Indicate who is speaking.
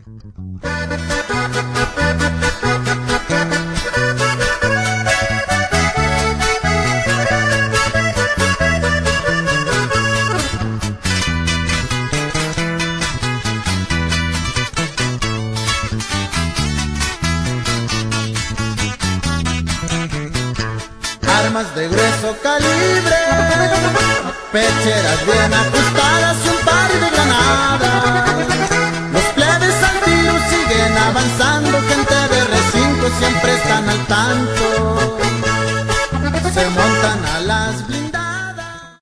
Speaker 1: Armas de grueso calibre, pecheras bien ajustadas y un par de granadas.